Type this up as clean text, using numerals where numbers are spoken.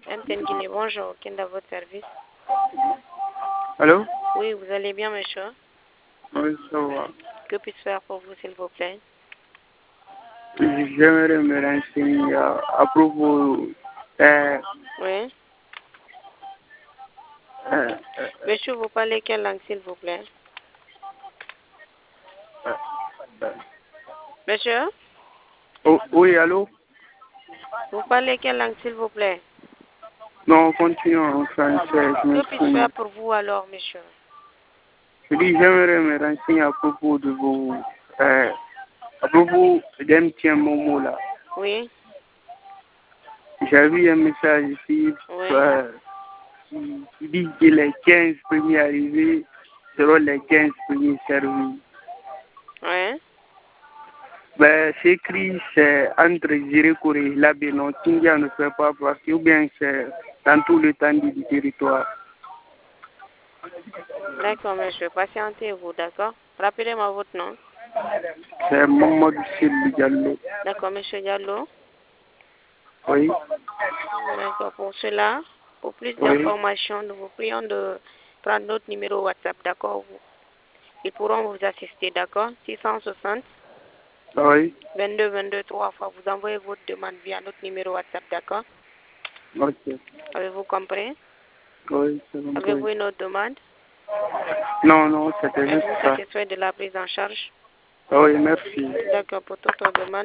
MTN Guinée, bonjour. Quel est votre service? Allô? Oui, vous allez bien, monsieur? Oui, ça va. Que puis-je faire pour vous, s'il vous plaît? J'aimerais me renseigner à propos. Oui. Euh, Monsieur, vous parlez quelle langue, s'il vous plaît? Monsieur? oui, allô? Vous parlez quelle langue, s'il vous plaît? Non, continuons en français. Je Que puis-je faire m'exprime. pour vous, alors, monsieur? Je dis, j'aimerais me renseigner à propos de vos. À propos d'MTN Momo là. Oui. J'ai vu un message ici Oui. qui dit que les 15 premiers arrivés seront les 15 premiers servis. Oui. Ben, c'est écrit, c'est entre Zirikoure et Labénon. Tindia ne fait pas partie, ou bien c'est dans tout le temps du territoire. D'accord, monsieur. Patientez-vous, d'accord? Rappelez-moi votre nom. C'est Mamadou Sylvie Diallo. D'accord, monsieur Diallo. Oui, D'accord, pour cela, pour plus oui, d'informations, nous vous prions de prendre notre numéro WhatsApp, d'accord? Ils pourront vous assister, d'accord? 660 oui, 22 22 3 fois. Vous envoyez votre demande via notre numéro WhatsApp, d'accord? ok. Avez-vous compris? Oui, c'est compris. Avez-vous une autre demande? Non, non, c'était juste Êtes-vous ça. satisfait de la prise en charge? Oui, merci. D'accord, pour toute autre demande.